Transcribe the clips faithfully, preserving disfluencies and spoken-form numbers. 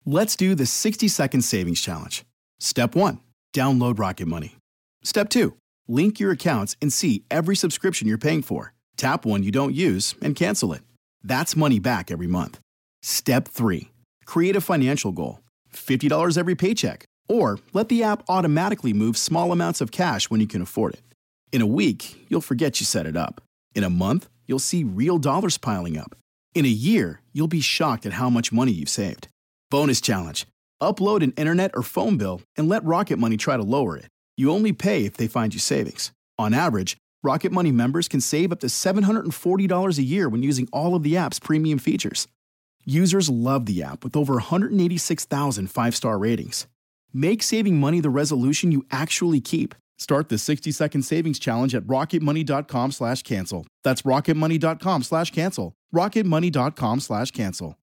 Let's do the sixty second savings challenge. Step one, download Rocket Money. Step two, link your accounts and see every subscription you're paying for. Tap one you don't use and cancel it. That's money back every month. Step three, create a financial goal. fifty dollars every paycheck. Or let the app automatically move small amounts of cash when you can afford it. In a week, you'll forget you set it up. In a month, you'll see real dollars piling up. In a year, you'll be shocked at how much money you've saved. Bonus challenge. Upload an internet or phone bill and let Rocket Money try to lower it. You only pay if they find you savings. On average, Rocket Money members can save up to seven hundred forty dollars a year when using all of the app's premium features. Users love the app with over one hundred eighty-six thousand five-star ratings. Make saving money the resolution you actually keep. Start the sixty second savings challenge at rocketmoney.com slash cancel. That's rocketmoney.com slash cancel. rocketmoney.com slash cancel.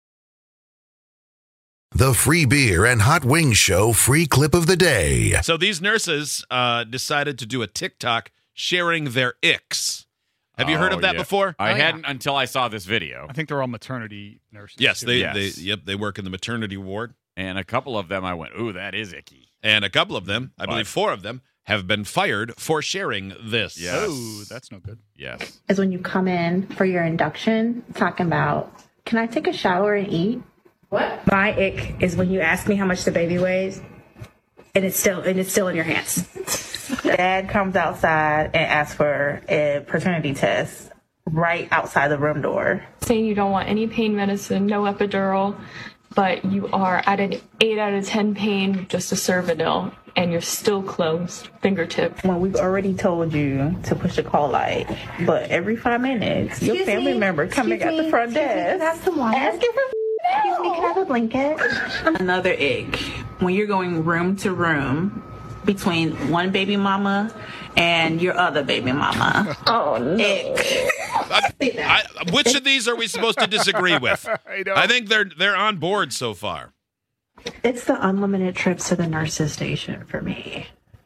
The Free Beer and Hot Wings Show free clip of the day. So these nurses uh, decided to do a TikTok sharing their icks. Have you heard Oh, of that yeah. before? I Oh, yeah. hadn't until I saw this video. I think they're all maternity nurses. Yes, too. they, Yes. they yep they work in the maternity ward, And a couple of them I went, ooh, that is icky. and a couple of them, I But- believe four of them, have been fired for sharing this. Yes. Oh, that's no good. Yes. Is when you come in for your induction, talking about, can I take a shower and eat? What? My ick is when you ask me how much the baby weighs, and it's still and it's still in your hands. Dad comes outside and asks for a paternity test right outside the room door. Saying you don't want any pain medicine, no epidural, but you are at an eight out of ten pain, just a Cervidil, and you're still closed, fingertip. When we've already told you to push the call light, but every five minutes, your Excuse family me? member coming Excuse at the me? front Excuse me? desk Can I have some water? asking for Excuse me, can I have a blanket? Another ick, when you're going room to room between one baby mama and your other baby mama. Oh no. Ick. I, which of these are we supposed to disagree with? I know. I think they're they're on board so far. It's the unlimited trips to the nurses station for me.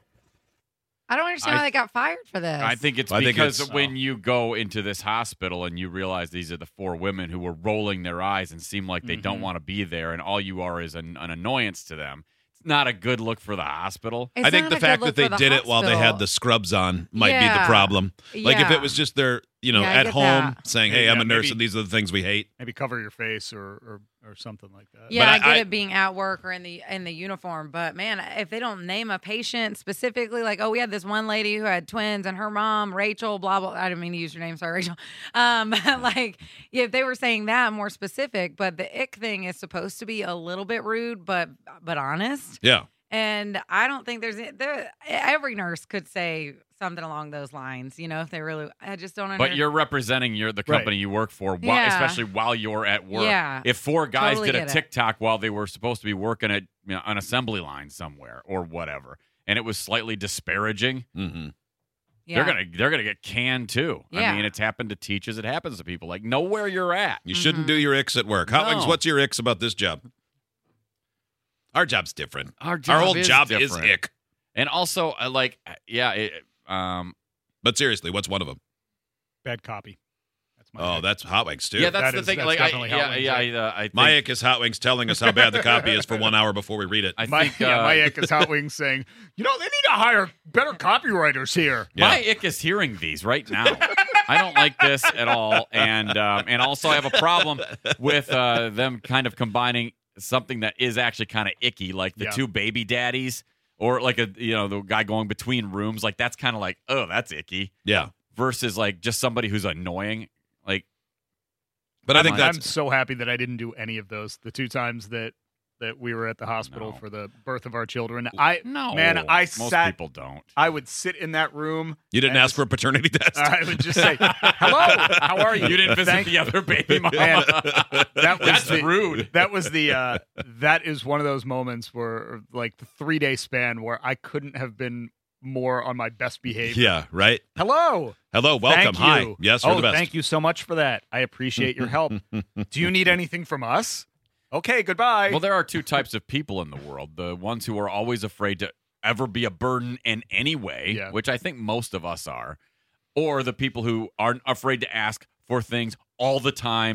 I don't understand I- why they got fired for this. I think it's I think because it's- when you go into this hospital and you realize these are the four women who were rolling their eyes and seem like they don't Mhm. want to be there, and all you are is an, an annoyance to them. It's not a good look for the hospital. It's I think not the a good fact look that they for the did it while they had hospital. the scrubs on might be the Yeah. problem. Like if Yeah. it was just their, you know, Yeah, I at get home that. saying, "Hey, Yeah, I'm a nurse maybe- and these are the things we hate." Maybe cover your face or or, or something like that. Yeah, But I, I- get I- it being at work or in the in the uniform, but man, if they don't name a patient specifically, like, oh, we had this one lady who had twins and her mom, Rachel, blah blah. I didn't mean to use your name, sorry, Rachel. Um, like if they were saying that more specific, but the ick thing is supposed to be a little bit rude, but but honest. Yeah. And I don't think there's there. Every nurse could say something along those lines, you know, if they really. I just don't. But under- you're representing your the Right. company you work for, while, Yeah. especially while you're at work. Yeah. If four guys Totally did a get it. TikTok while they were supposed to be working at you know, an assembly line somewhere or whatever, and it was slightly disparaging, Mm-hmm. yeah. they're gonna they're gonna get canned too. Yeah. I mean, it's happened to teachers. It happens to people. Like, know where you're at. You shouldn't Mm-hmm. do your icks at work. Hot Wings, No. what's your icks about this job? Our job's different. Our job Our whole is job different. is ick. And also, uh, like, uh, yeah, it, um, But seriously, what's one of them? Bad copy. That's my Oh, ick. that's Hot Wings too. yeah, that's That the is- thing. that's like, I, definitely Hot yeah, Wings, yeah, right? I, uh, I think, My ick is Hot Wings telling us how bad the copy is for one hour before we read it. I my, think, yeah, uh, my ick is Hot Wings saying, you know, they need to hire better copywriters here. Yeah. My ick is hearing these right now. I don't like this at all, and um, and also I have a problem with uh, them kind of combining something that is actually kind of icky, like the Yeah. two baby daddies, or like a you know the guy going between rooms. Like that's kind of like, oh, that's icky. Yeah. Versus like just somebody who's annoying. Like, But I I'm think on- that's I'm so happy that I didn't do any of those. The two times that that we were at the hospital No. for the birth of our children, I no, man, I most sat. people don't. I would sit in that room. you didn't and ask for a paternity test. I would just say, "Hello, how are you?" You didn't visit Thank- the other baby mama. Man, that was That's the, rude. That was the. Uh, that is one of those moments where, like, the three day span where I couldn't have been more on my best behavior. Yeah, right. Hello. Hello, welcome. Thank Hi. you. Yes, oh, you're the best. thank you so much for that. I appreciate your help. Do you need anything from us? Okay, goodbye. Well, there are two types of people in the world. The ones who are always afraid to ever be a burden in any way, Yeah. which I think most of us are, or the people who aren't afraid to ask for things all the time Yeah.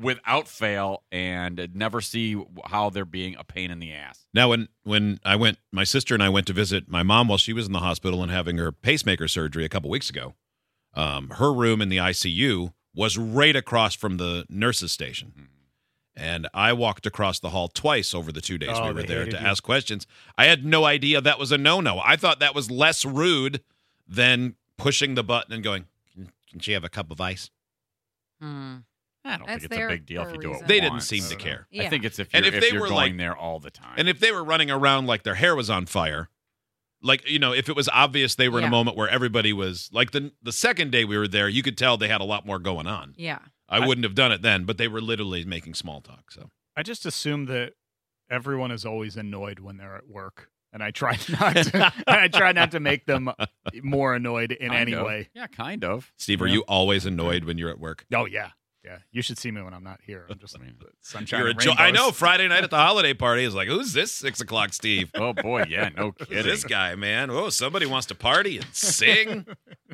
without fail and never see how they're being a pain in the ass. Now, when when I went, my sister and I went to visit my mom while she was in the hospital and having her pacemaker surgery a couple weeks ago. Um, her room in the I C U was right across from the nurses' station. Mm-hmm. And I walked across the hall twice over the two days Oh, we were they there hated to you. ask questions. I had no idea that was a no-no. I thought that was less rude than pushing the button and going, can, can she have a cup of ice? Hmm. I don't That's think it's a there big deal for if you a do it reason. They didn't once. seem I to don't know. care. Yeah. I think it's if you're, And if if they you're were, going like- there all the time. And if they were running around like their hair was on fire, like, you know, if it was obvious they were in Yeah. a moment where everybody was, like the the second day we were there, you could tell they had a lot more going on. Yeah. I wouldn't have done it then, but they were literally making small talk. So I just assume that everyone is always annoyed when they're at work, and I try not to. I try not to make them more annoyed in Kind any of. way. Yeah, kind of. Steve, are Yeah. you always annoyed when you're at work? Oh yeah, yeah. You should see me when I'm not here. I'm just sunshine. You're a and jo- I know rainbows. Friday night at the holiday party is like, who's this six o'clock Steve? Oh, boy, yeah, no Who's kidding. this guy, man? Oh, somebody wants to party and sing.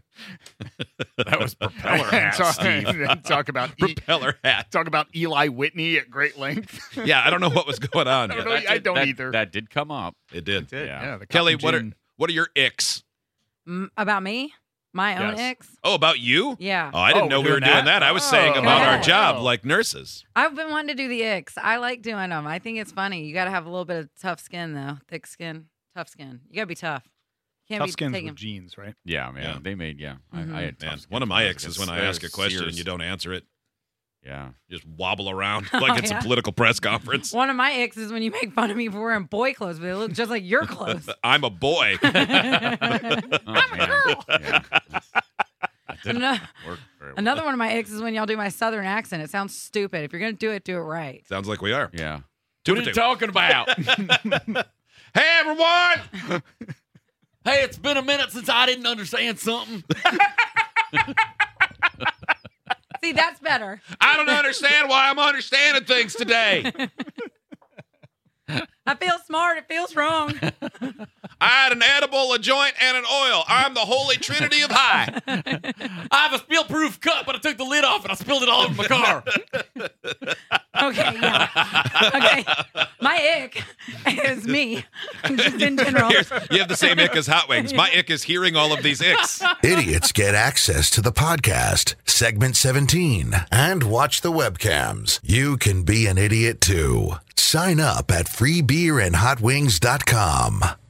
That was propeller hat, talk, Steve. talk about e- Propeller hat. talk about Eli Whitney at great length. Yeah, I don't know what was going on. I don't here. know. That I did- don't that- either. That did come up. It did. Did, Yeah. the Kelly, cotton what are gin. what are your icks? Mm, about me? My own Yes. ex? Oh, about you? Yeah. Oh, I didn't Oh, know we're we were doing doing that? that. I was saying Oh. about our Yeah. job, Oh. like nurses. I've been wanting to do the icks. I like doing them. I think it's funny. You got to have a little bit of tough skin, though. Thick skin, tough skin. You got to be tough. Can't Tough be skins taking. with jeans, right? Yeah, man. Yeah. They made, yeah. Mhm. I, I had tough Man, skin one of my when I was icks is kid. when I ask a question and Sears. you don't answer it. Yeah. You just wobble around like it's yeah. a political press conference. One of my icks is when you make fun of me for wearing boy clothes, but they look just like your clothes. I'm a boy. Oh, man. Yeah. That didn't Ano- work very well. Another one of my icks is when y'all do my southern accent. It sounds stupid. If you're gonna do it, do it right. Sounds like we are. Yeah. Two What are for you two. talking about? Hey, everyone! Hey, it's been a minute since I didn't understand something. See, that's better. I don't understand why I'm understanding things today. I feel smart. It feels wrong. I had an edible, a joint, and an oil. I'm the holy trinity of high. I have a spill-proof cup, but I took the lid off and I spilled it all over my car. Okay, yeah. Okay. My ick is me. Just in general. Here's- you have the same ick as Hot Wings. My ick is hearing all of these icks. Idiots get access to the podcast, segment seventeen, and watch the webcams. You can be an idiot too. Sign up at free beer and hot wings dot com.